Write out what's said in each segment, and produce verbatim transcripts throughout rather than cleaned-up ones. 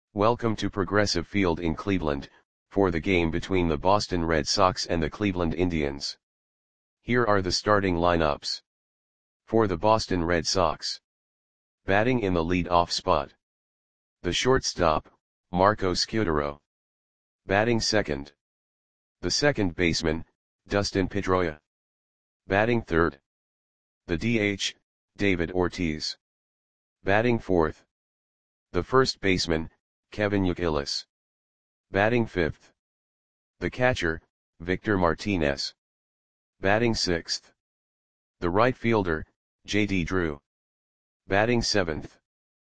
Welcome to Progressive Field in Cleveland, for the game between the Boston Red Sox and the Cleveland Indians. Here are the starting lineups. For the Boston Red Sox. Batting in the lead-off spot. The shortstop, Marco Scutaro. Batting second. The second baseman, Dustin Pedroia. Batting third. The D H, David Ortiz. Batting fourth. The first baseman, Kevin Youkilis. Batting fifth. The catcher, Victor Martinez. Batting sixth. The right fielder, J D Drew. Batting seventh.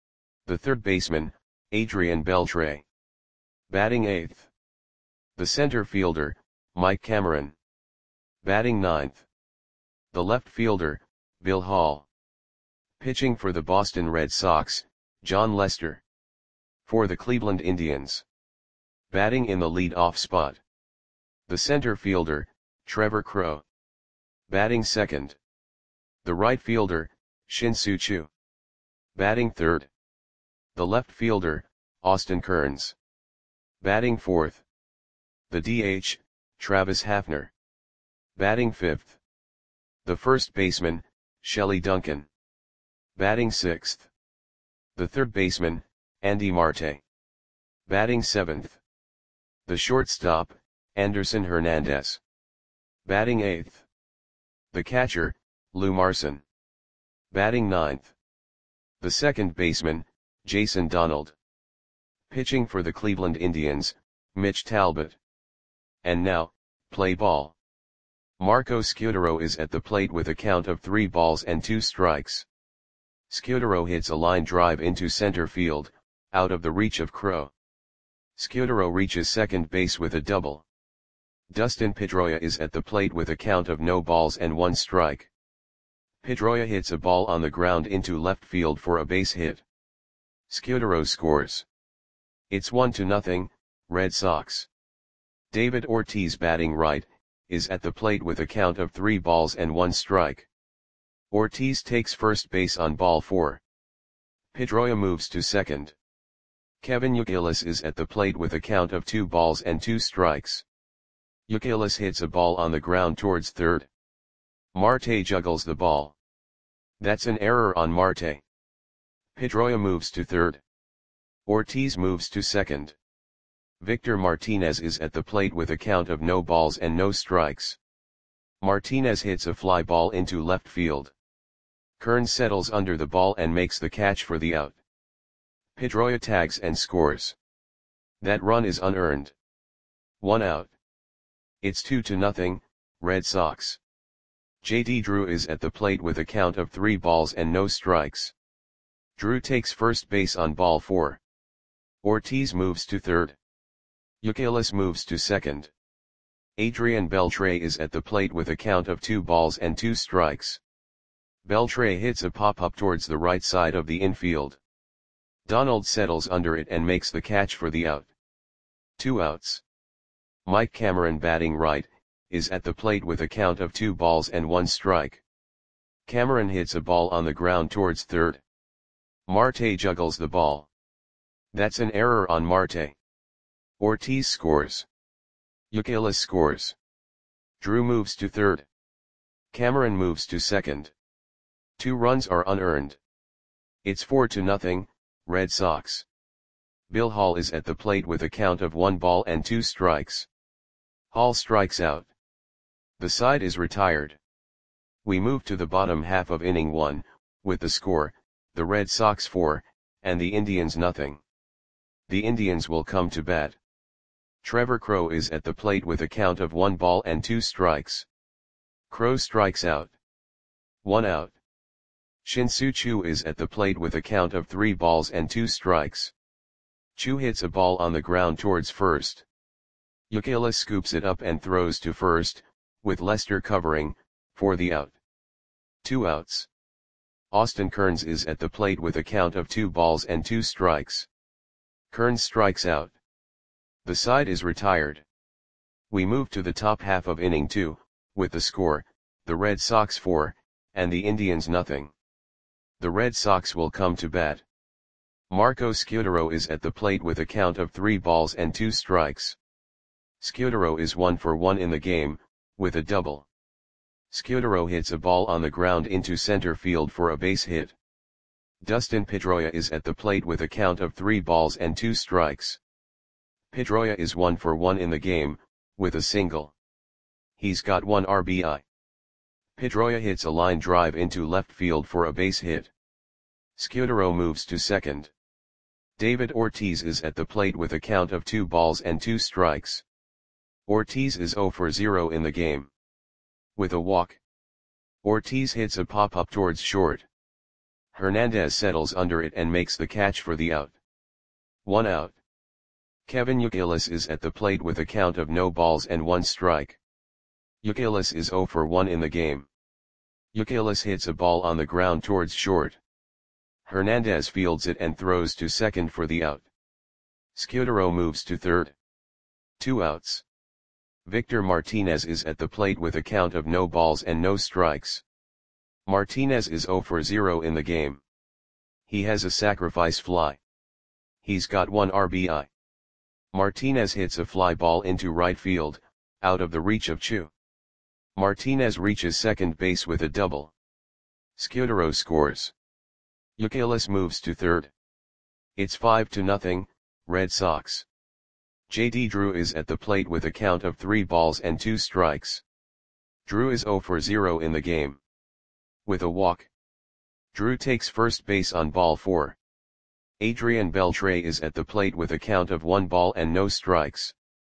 The third baseman, Adrian Beltre. Batting eighth. The center fielder, Mike Cameron. Batting ninth. The left fielder, Bill Hall. Pitching for the Boston Red Sox, Jon Lester. For the Cleveland Indians. Batting in the lead-off spot. The center fielder, Trevor Crowe. Batting second. The right fielder, Shin-Soo Choo. Batting third. The left fielder, Austin Kearns. Batting fourth. The D H, Travis Hafner. Batting fifth. The first baseman, Shelley Duncan. Batting sixth. The third baseman, Andy Marte. Batting seventh. The shortstop, Anderson Hernandez. Batting eighth. The catcher, Lou Marson. Batting ninth. The second baseman, Jason Donald. Pitching for the Cleveland Indians, Mitch Talbot. And now, play ball. Marco Scutaro is at the plate with a count of three balls and two strikes. Scutaro hits a line drive into center field, out of the reach of Crowe. Scutaro reaches second base with a double. Dustin Pedroia is at the plate with a count of no balls and one strike. Pedroia hits a ball on the ground into left field for a base hit. Scutaro scores. It's one to nothing, Red Sox. David Ortiz, batting right, is at the plate with a count of three balls and one strike. Ortiz takes first base on ball four. Pedroia moves to second. Kevin Youkilis is at the plate with a count of two balls and two strikes. Youkilis hits a ball on the ground towards third. Marte juggles the ball. That's an error on Marte. Pedroia moves to third. Ortiz moves to second. Victor Martinez is at the plate with a count of no balls and no strikes. Martinez hits a fly ball into left field. Kearns settles under the ball and makes the catch for the out. Pedroia tags and scores. That run is unearned. One out. It's two to nothing, Red Sox. J D Drew is at the plate with a count of three balls and no strikes. Drew takes first base on ball four. Ortiz moves to third. Youkilis moves to second. Adrian Beltre is at the plate with a count of two balls and two strikes. Beltre hits a pop-up towards the right side of the infield. Donald settles under it and makes the catch for the out. Two outs. Mike Cameron, batting right, is at the plate with a count of two balls and one strike. Cameron hits a ball on the ground towards third. Marte juggles the ball. That's an error on Marte. Ortiz scores. Youkilis scores. Drew moves to third. Cameron moves to second. Two runs are unearned. It's four to nothing, Red Sox. Bill Hall is at the plate with a count of one ball and two strikes. Hall strikes out. The side is retired. We move to the bottom half of inning one, with the score, the Red Sox four, and the Indians nothing. The Indians will come to bat. Trevor Crowe is at the plate with a count of one ball and two strikes. Crowe strikes out. One out. Shin-Soo Choo is at the plate with a count of three balls and two strikes. Choo hits a ball on the ground towards first. Youkilis scoops it up and throws to first, with Lester covering, for the out. Two outs. Austin Kearns is at the plate with a count of two balls and two strikes. Kearns strikes out. The side is retired. We move to the top half of inning two, with the score, the Red Sox four, and the Indians nothing. The Red Sox will come to bat. Marco Scutaro is at the plate with a count of three balls and two strikes. Scutaro is one for one in the game, with a double. Scutaro hits a ball on the ground into center field for a base hit. Dustin Pedroia is at the plate with a count of three balls and two strikes. Pedroia is one for one in the game, with a single. He's got one R B I. Pedroia hits a line drive into left field for a base hit. Scutaro moves to second. David Ortiz is at the plate with a count of two balls and two strikes. Ortiz is zero for zero in the game. With a walk, Ortiz hits a pop-up towards short. Hernandez settles under it and makes the catch for the out. One out. Kevin Youkilis is at the plate with a count of no balls and one strike. Youkilis is zero for one in the game. Youkilis hits a ball on the ground towards short. Hernandez fields it and throws to second for the out. Scutaro moves to third. Two outs. Victor Martinez is at the plate with a count of no balls and no strikes. Martinez is zero for zero in the game. He has a sacrifice fly. He's got one R B I. Martinez hits a fly ball into right field, out of the reach of Chu. Martinez reaches second base with a double. Scutaro scores. Youkilis moves to third. It's five to nothing, Red Sox. J D Drew is at the plate with a count of three balls and two strikes. Drew is zero for zero in the game. With a walk, Drew takes first base on ball four. Adrian Beltre is at the plate with a count of one ball and no strikes.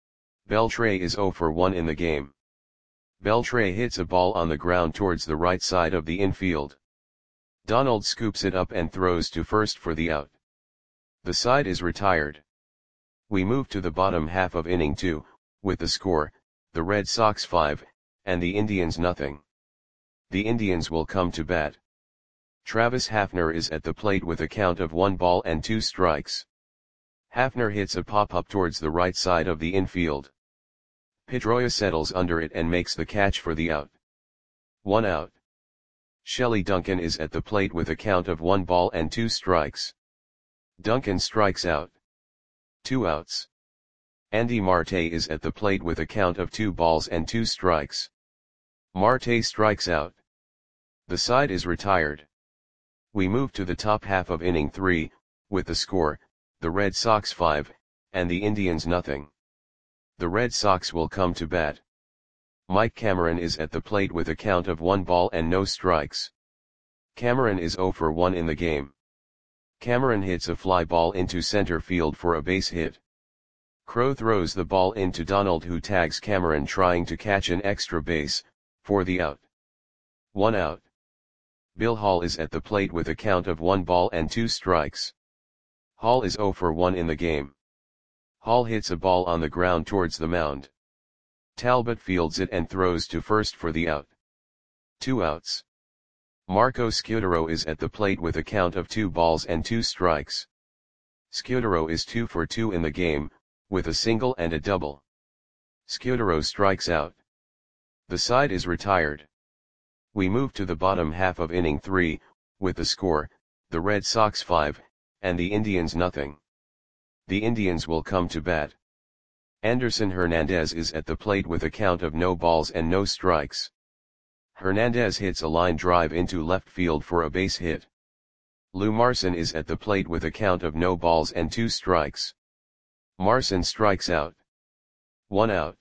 Beltre is zero for one in the game. Beltre hits a ball on the ground towards the right side of the infield. Donald scoops it up and throws to first for the out. The side is retired. We move to the bottom half of inning two, with the score, the Red Sox five, and the Indians nothing. The Indians will come to bat. Travis Hafner is at the plate with a count of one ball and two strikes. Hafner hits a pop-up towards the right side of the infield. Pedroia settles under it and makes the catch for the out. One out. Shelley Duncan is at the plate with a count of one ball and two strikes. Duncan strikes out. Two outs. Andy Marte is at the plate with a count of two balls and two strikes. Marte strikes out. The side is retired. We move to the top half of inning three, with the score, the Red Sox five, and the Indians nothing. The Red Sox will come to bat. Mike Cameron is at the plate with a count of one ball and no strikes. Cameron is zero for one in the game. Cameron hits a fly ball into center field for a base hit. Crow throws the ball into Donald, who tags Cameron trying to catch an extra base, for the out. One out. Bill Hall is at the plate with a count of one ball and two strikes. Hall is zero for one in the game. Hall hits a ball on the ground towards the mound. Talbot fields it and throws to first for the out. Two outs. Marco Scutaro is at the plate with a count of two balls and two strikes. Scutaro is two for two in the game, with a single and a double. Scutaro strikes out. The side is retired. We move to the bottom half of inning three, with the score, the Red Sox five, and the Indians nothing. The Indians will come to bat. Anderson Hernandez is at the plate with a count of no balls and no strikes. Hernandez hits a line drive into left field for a base hit. Lou Marson is at the plate with a count of no balls and two strikes. Marson strikes out. One out.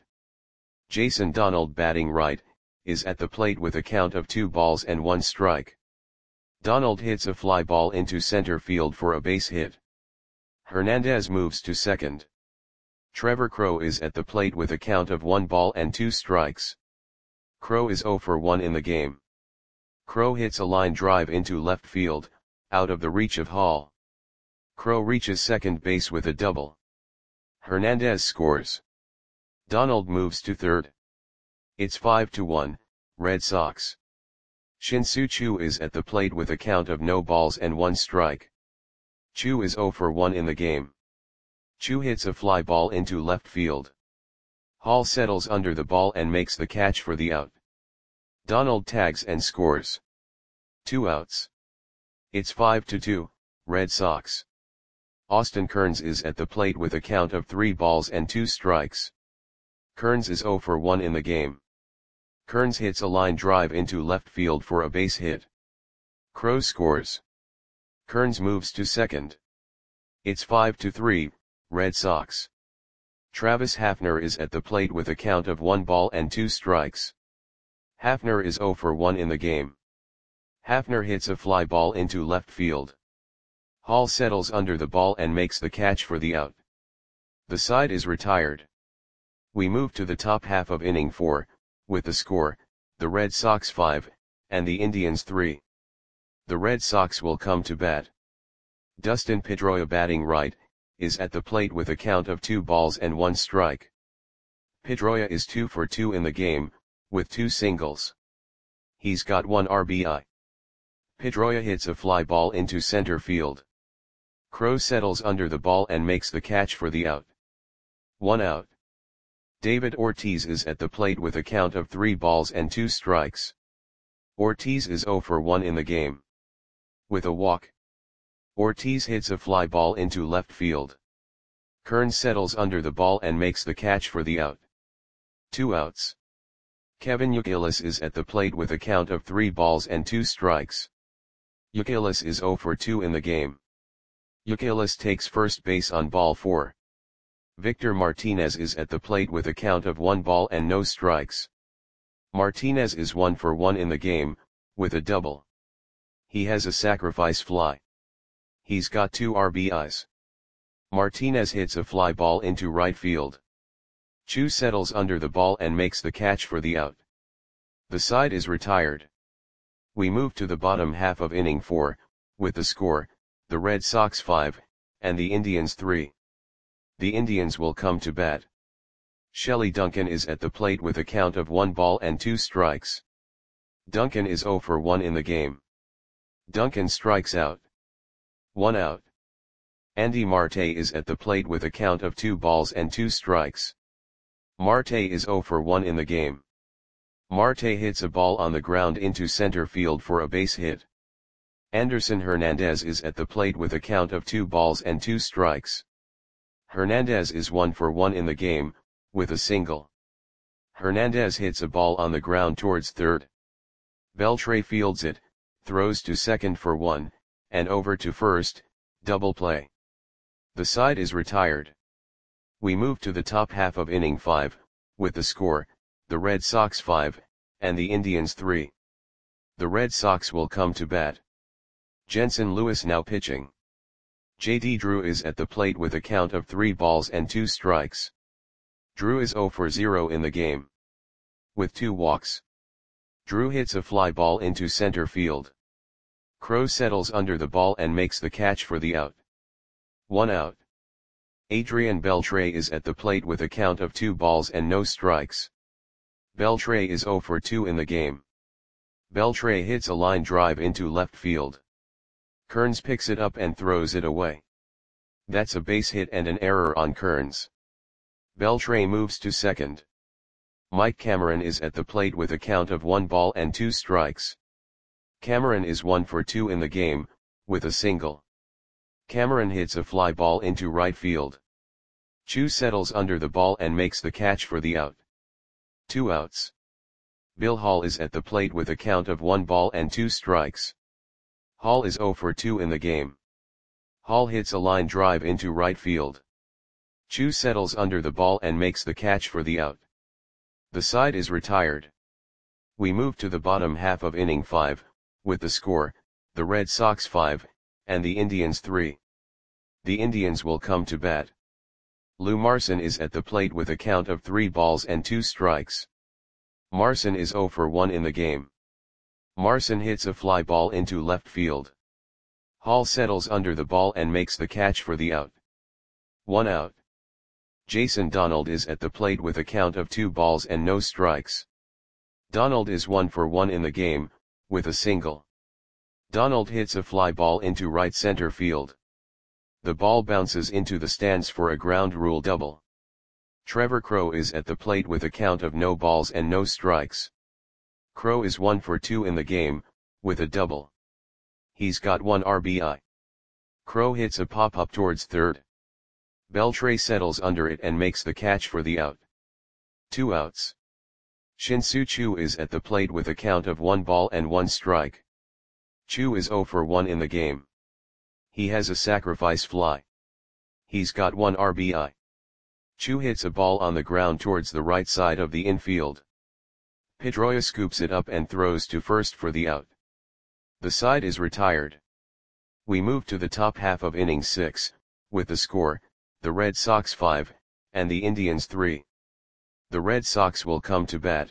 Jason Donald, batting right, is at the plate with a count of two balls and one strike. Donald hits a fly ball into center field for a base hit. Hernandez moves to second. Trevor Crow is at the plate with a count of one ball and two strikes. Crow is zero for one in the game. Crow hits a line drive into left field, out of the reach of Hall. Crow reaches second base with a double. Hernandez scores. Donald moves to third. It's five to one, Red Sox. Shin-Soo Choo is at the plate with a count of no balls and one strike. Choo is zero for one in the game. Choo hits a fly ball into left field. Hall settles under the ball and makes the catch for the out. Donald tags and scores. Two outs. It's five to two, Red Sox. Austin Kearns is at the plate with a count of three balls and two strikes. Kearns is zero for one in the game. Kearns hits a line drive into left field for a base hit. Crowe scores. Kearns moves to second. It's five to three, Red Sox. Travis Hafner is at the plate with a count of one ball and two strikes. Hafner is zero for one in the game. Hafner hits a fly ball into left field. Hall settles under the ball and makes the catch for the out. The side is retired. We move to the top half of inning four, with the score, the Red Sox five, and the Indians three. The Red Sox will come to bat. Dustin Pedroia, batting right, is at the plate with a count of two balls and one strike. Pedroia is two for two in the game, with two singles. He's got one R B I. Pedroia hits a fly ball into center field. Crowe settles under the ball and makes the catch for the out. One out. David Ortiz is at the plate with a count of three balls and two strikes. Ortiz is zero for one in the game. With a walk, Ortiz hits a fly ball into left field. Kearns settles under the ball and makes the catch for the out. Two outs. Kevin Youkilis is at the plate with a count of three balls and two strikes. Youkilis is zero for two in the game. Youkilis takes first base on ball four. Victor Martinez is at the plate with a count of one ball and no strikes. Martinez is one for one in the game, with a double. He has a sacrifice fly. He's got two R B Is. Martinez hits a fly ball into right field. Chu settles under the ball and makes the catch for the out. The side is retired. We move to the bottom half of inning four, with the score, the Red Sox five, and the Indians three. The Indians will come to bat. Shelley Duncan is at the plate with a count of one ball and two strikes. Duncan is zero for one in the game. Duncan strikes out. One out. Andy Marte is at the plate with a count of two balls and two strikes. Marte is zero for one in the game. Marte hits a ball on the ground into center field for a base hit. Anderson Hernandez is at the plate with a count of two balls and two strikes. Hernandez is one for one in the game, with a single. Hernandez hits a ball on the ground towards third. Beltre fields it, throws to second for one, and over to first, double play. The side is retired. We move to the top half of inning five, with the score, the Red Sox five, and the Indians three. The Red Sox will come to bat. Jensen Lewis now pitching. J D Drew is at the plate with a count of three balls and two strikes. Drew is zero for zero in the game. With two walks. Drew hits a fly ball into center field. Crowe settles under the ball and makes the catch for the out. One out. Adrian Beltre is at the plate with a count of two balls and no strikes. Beltre is zero for two in the game. Beltre hits a line drive into left field. Kearns picks it up and throws it away. That's a base hit and an error on Kearns. Beltre moves to second. Mike Cameron is at the plate with a count of one ball and two strikes. Cameron is one for two in the game, with a single. Cameron hits a fly ball into right field. Chu settles under the ball and makes the catch for the out. Two outs. Bill Hall is at the plate with a count of one ball and two strikes. Hall is zero for two in the game. Hall hits a line drive into right field. Chu settles under the ball and makes the catch for the out. The side is retired. We move to the bottom half of inning five, with the score, the Red Sox five, and the Indians three. The Indians will come to bat. Lou Marson is at the plate with a count of three balls and two strikes. Marson is zero for one in the game. Marson hits a fly ball into left field. Hall settles under the ball and makes the catch for the out. One out. Jason Donald is at the plate with a count of two balls and no strikes. Donald is one for one in the game, with a single. Donald hits a fly ball into right center field. The ball bounces into the stands for a ground rule double. Trevor Crowe is at the plate with a count of no balls and no strikes. Crowe is one for two in the game, with a double. He's got one R B I. Crow hits a pop-up towards third. Beltre settles under it and makes the catch for the out. Two outs. Shin-Soo Choo is at the plate with a count of one ball and one strike. Choo is oh for one in the game. He has a sacrifice fly. He's got one R B I. Choo hits a ball on the ground towards the right side of the infield. Pedroia scoops it up and throws to first for the out. The side is retired. We move to the top half of inning six, with the score, the Red Sox five, and the Indians three. The Red Sox will come to bat.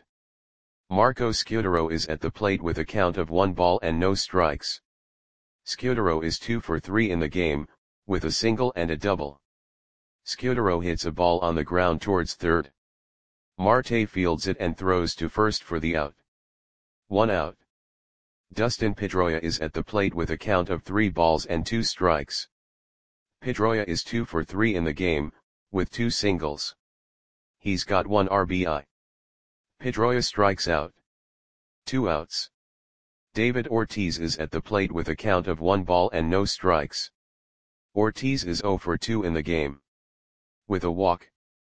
Marco Scutaro is at the plate with a count of one ball and no strikes. Scutaro is two for three in the game, with a single and a double. Scutaro hits a ball on the ground towards third. Marte fields it and throws to first for the out. One out. Dustin Pedroia is at the plate with a count of three balls and two strikes. Pedroia is two for three in the game, with two singles. He's got one R B I. Pedroia strikes out. Two outs. David Ortiz is at the plate with a count of one ball and no strikes. Ortiz is oh for two in the game. With a walk.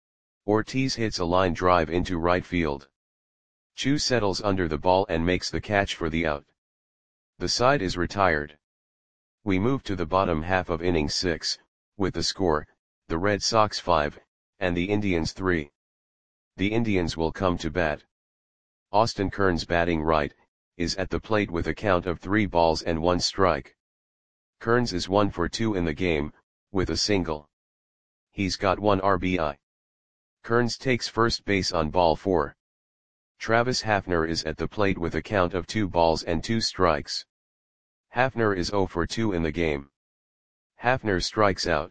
Ortiz hits a line drive into right field. Choo settles under the ball and makes the catch for the out. The side is retired. We move to the bottom half of inning six, with the score, the Red Sox five, and the Indians three. The Indians will come to bat. Austin Kearns, batting right, is at the plate with a count of three balls and one strike. Kearns is one for two in the game, with a single. He's got one R B I. Kearns takes first base on ball four. Travis Hafner is at the plate with a count of two balls and two strikes. Hafner is oh for two in the game. Hafner strikes out.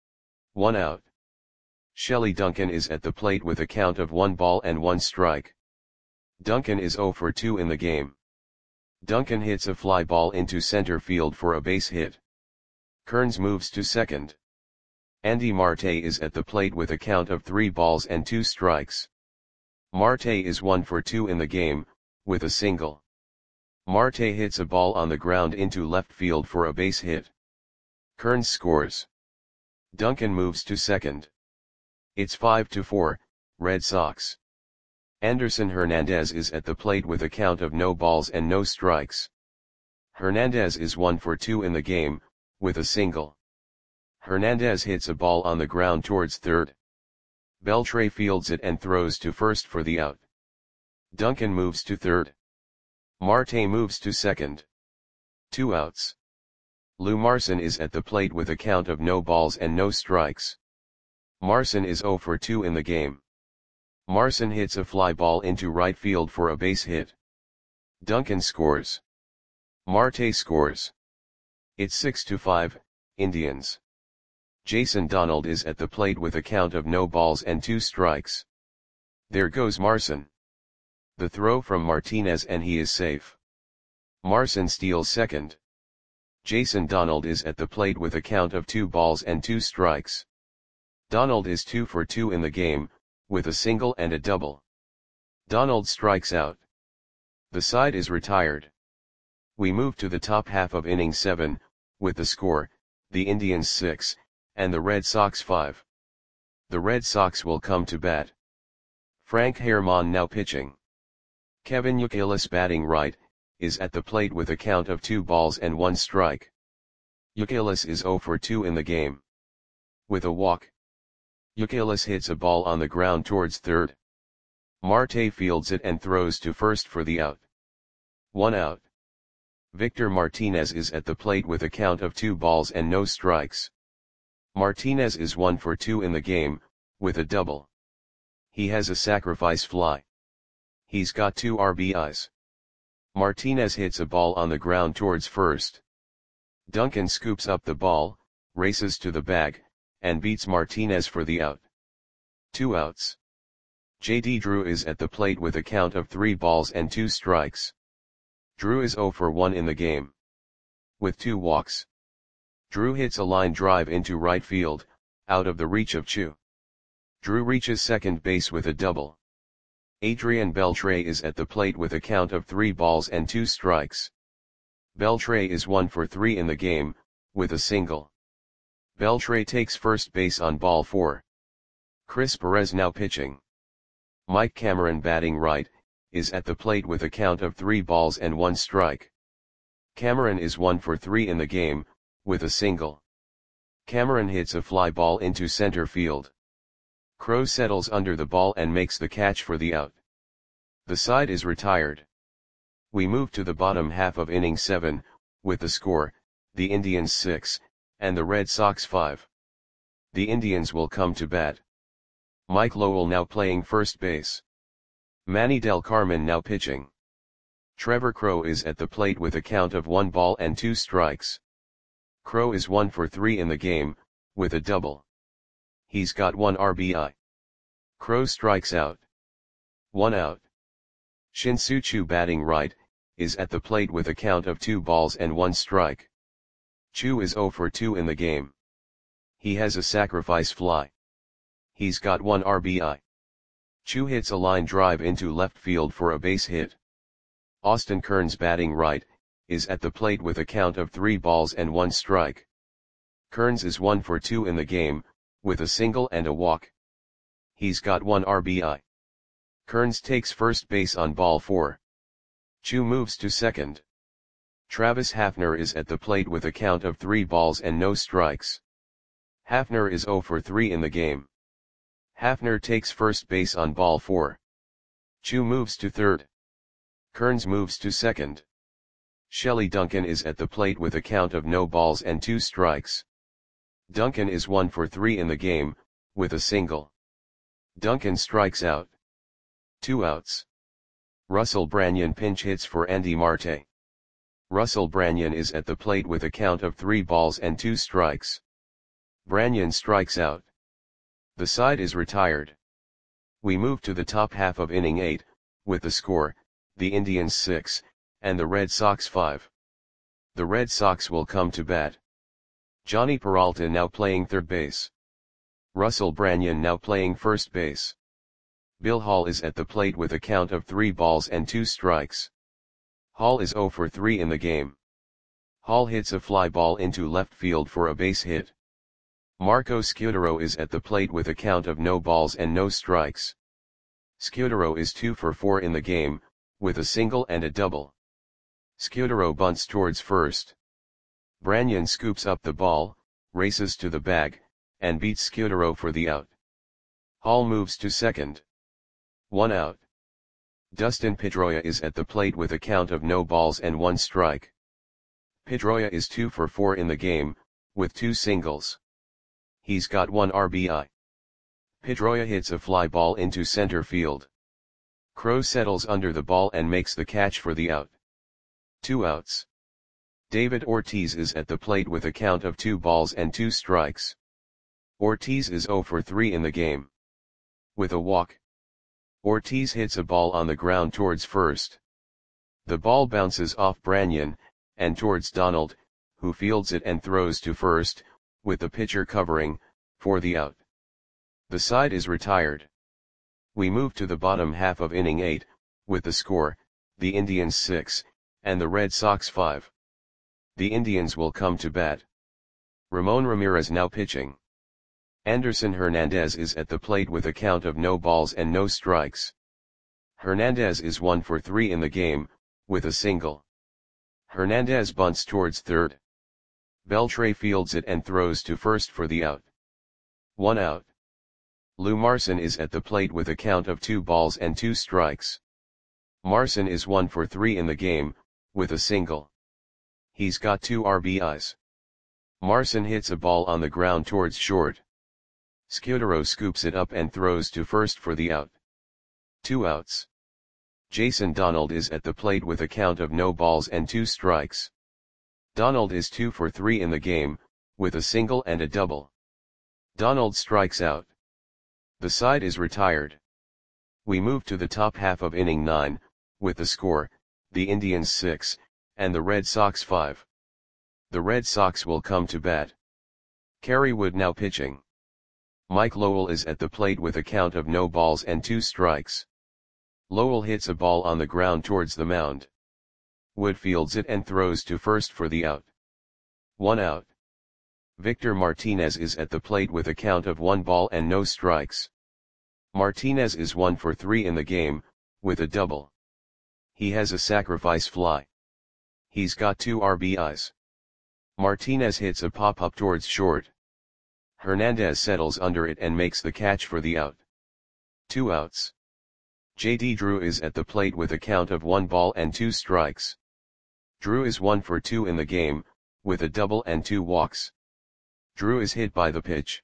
One out. Shelley Duncan is at the plate with a count of one ball and one strike. Duncan is oh for two in the game. Duncan hits a fly ball into center field for a base hit. Kearns moves to second. Andy Marte is at the plate with a count of three balls and two strikes. Marte is one for two in the game, with a single. Marte hits a ball on the ground into left field for a base hit. Kearns scores. Duncan moves to second. It's five to four, Red Sox. Anderson Hernandez is at the plate with a count of no balls and no strikes. Hernandez is one for two in the game, with a single. Hernandez hits a ball on the ground towards third. Beltre fields it and throws to first for the out. Duncan moves to third. Marte moves to second. Two outs. Lou Marson is at the plate with a count of no balls and no strikes. Marson is oh for two in the game. Marson hits a fly ball into right field for a base hit. Duncan scores. Marte scores. It's six to five, Indians. Jason Donald is at the plate with a count of no balls and two strikes. There goes Marson. The throw from Martinez and he is safe. Marson steals second. Jason Donald is at the plate with a count of two balls and two strikes. Donald is two for two in the game, with a single and a double. Donald strikes out. The side is retired. We move to the top half of inning seven, with the score, the Indians six, and the Red Sox five. The Red Sox will come to bat. Frank Herrmann now pitching. Kevin Youkilis, batting right, is at the plate with a count of two balls and one strike. Youkilis is oh for two in the game. With a walk. Youkilis hits a ball on the ground towards third. Marte fields it and throws to first for the out. One out. Victor Martinez is at the plate with a count of two balls and no strikes. Martinez is one for two in the game, with a double. He has a sacrifice fly. He's got two R B Is. Martinez hits a ball on the ground towards first. Duncan scoops up the ball, races to the bag, and beats Martinez for the out. Two outs. J D Drew is at the plate with a count of three balls and two strikes. Drew is oh for one in the game. With two walks. Drew hits a line drive into right field, out of the reach of Choo. Drew reaches second base with a double. Adrian Beltre is at the plate with a count of three balls and two strikes. Beltre is one for three in the game, with a single. Beltre takes first base on ball four. Chris Perez now pitching. Mike Cameron batting right, is at the plate with a count of three balls and one strike. Cameron is one for three in the game, with a single. Cameron hits a fly ball into center field. Crowe settles under the ball and makes the catch for the out. The side is retired. We move to the bottom half of inning seven, with the score, the Indians six, and the Red Sox five. The Indians will come to bat. Mike Lowell now playing first base. Manny Del Carmen now pitching. Trevor Crowe is at the plate with a count of one ball and two strikes. Crowe is one for three in the game, with a double. He's got one R B I. Crowe strikes out. One out. Shin-Soo Choo batting right, is at the plate with a count of two balls and one strike. Choo is zero for two in the game. He has a sacrifice fly. He's got one R B I. Choo hits a line drive into left field for a base hit. Austin Kearns batting right, is at the plate with a count of three balls and one strike. Kearns is one for two in the game, with a single and a walk. He's got one R B I. Kearns takes first base on ball four. Choo moves to second. Travis Hafner is at the plate with a count of three balls and no strikes. Hafner is zero for three in the game. Hafner takes first base on ball four. Choo moves to third. Kearns moves to second. Shelley Duncan is at the plate with a count of no balls and two strikes. Duncan is one for three in the game, with a single. Duncan strikes out. Two outs. Russell Branyan pinch hits for Andy Marte. Russell Branyan is at the plate with a count of three balls and two strikes. Branyan strikes out. The side is retired. We move to the top half of inning eight, with the score, the Indians six, and the Red Sox five. The Red Sox will come to bat. Johnny Peralta now playing third base. Russell Branyan now playing first base. Bill Hall is at the plate with a count of three balls and two strikes. Hall is zero for three in the game. Hall hits a fly ball into left field for a base hit. Marco Scutaro is at the plate with a count of no balls and no strikes. Scutaro is two for four in the game, with a single and a double. Scutaro bunts towards first. Branyan scoops up the ball, races to the bag, and beats Scutaro for the out. Hall moves to second. One out. Dustin Pedroia is at the plate with a count of no balls and one strike. Pedroia is two for four in the game, with two singles. He's got one R B I. Pedroia hits a fly ball into center field. Crowe settles under the ball and makes the catch for the out. Two outs. David Ortiz is at the plate with a count of two balls and two strikes. Ortiz is zero for three in the game. With a walk. Ortiz hits a ball on the ground towards first. The ball bounces off Branyan, and towards Donald, who fields it and throws to first, with the pitcher covering, for the out. The side is retired. We move to the bottom half of inning eight, with the score, the Indians six, and the Red Sox five. The Indians will come to bat. Ramon Ramirez now pitching. Anderson Hernandez is at the plate with a count of no balls and no strikes. Hernandez is one for three in the game, with a single. Hernandez bunts towards third. Beltre fields it and throws to first for the out. One out. Lou Marson is at the plate with a count of two balls and two strikes. Marson is one for three in the game, with a single. He's got two R B Is. Marson hits a ball on the ground towards short. Scutaro scoops it up and throws to first for the out. Two outs. Jason Donald is at the plate with a count of no balls and two strikes. Donald is two for three in the game, with a single and a double. Donald strikes out. The side is retired. We move to the top half of inning nine, with the score, the Indians six, and the Red Sox five. The Red Sox will come to bat. Kerry Wood now pitching. Mike Lowell is at the plate with a count of no balls and two strikes. Lowell hits a ball on the ground towards the mound. Wood fields it and throws to first for the out. One out. Victor Martinez is at the plate with a count of one ball and no strikes. Martinez is one for three in the game, with a double. He has a sacrifice fly. He's got two R B Is. Martinez hits a pop-up towards short. Hernandez settles under it and makes the catch for the out. Two outs. J D Drew is at the plate with a count of one ball and two strikes. Drew is one for two in the game, with a double and two walks. Drew is hit by the pitch.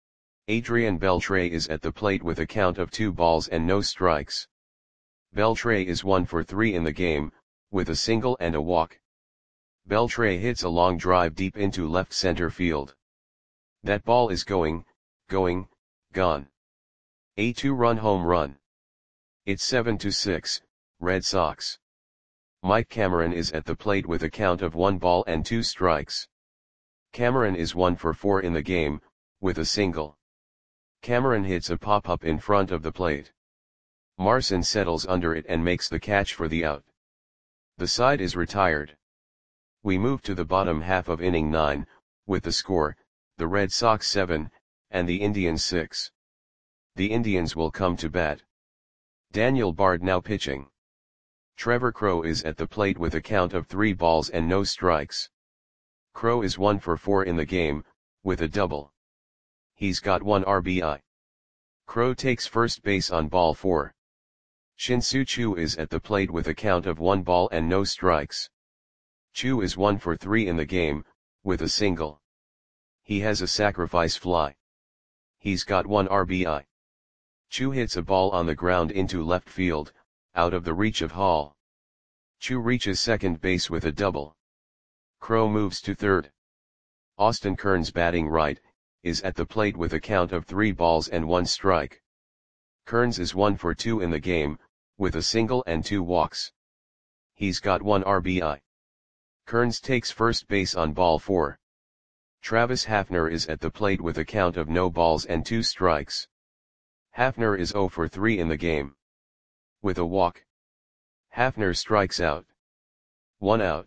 Adrian Beltre is at the plate with a count of two balls and no strikes. Beltre is one for three in the game, with a single and a walk. Beltre hits a long drive deep into left center field. That ball is going, going, gone. A two-run home run. It's seven to six, Red Sox. Mike Cameron is at the plate with a count of one ball and two strikes. Cameron is one for four in the game, with a single. Cameron hits a pop-up in front of the plate. Marson settles under it and makes the catch for the out. The side is retired. We move to the bottom half of inning nine, with the score, the Red Sox seven, and the Indians six. The Indians will come to bat. Daniel Bard now pitching. Trevor Crowe is at the plate with a count of three balls and no strikes. Crowe is one for four in the game, with a double. He's got one R B I. Crowe takes first base on ball four. Shin-Soo Choo is at the plate with a count of one ball and no strikes. Choo is one for three in the game, with a single. He has a sacrifice fly. He's got one R B I. Choo hits a ball on the ground into left field, out of the reach of Hall. Choo reaches second base with a double. Crowe moves to third. Austin Kearns, batting right, is at the plate with a count of three balls and one strike. Kearns is one for two in the game, with a single and two walks. He's got one R B I. Kearns takes first base on ball four. Travis Hafner is at the plate with a count of no balls and two strikes. Hafner is zero for three in the game. With a walk. Hafner strikes out. One out.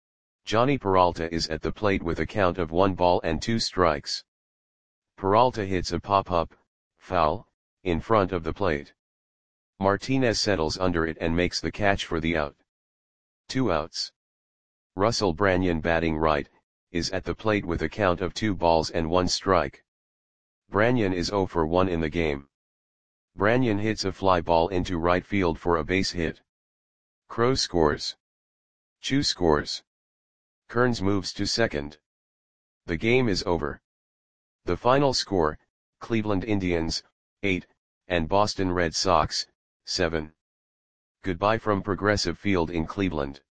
Johnny Peralta is at the plate with a count of one ball and two strikes. Peralta hits a pop-up, foul, in front of the plate. Martinez settles under it and makes the catch for the out. Two outs. Russell Branyan, batting right, is at the plate with a count of two balls and one strike. Branyan is zero for one in the game. Branyan hits a fly ball into right field for a base hit. Crowe scores. Choo scores. Kearns moves to second. The game is over. The final score, Cleveland Indians, eight, and Boston Red Sox, seven. Goodbye from Progressive Field in Cleveland.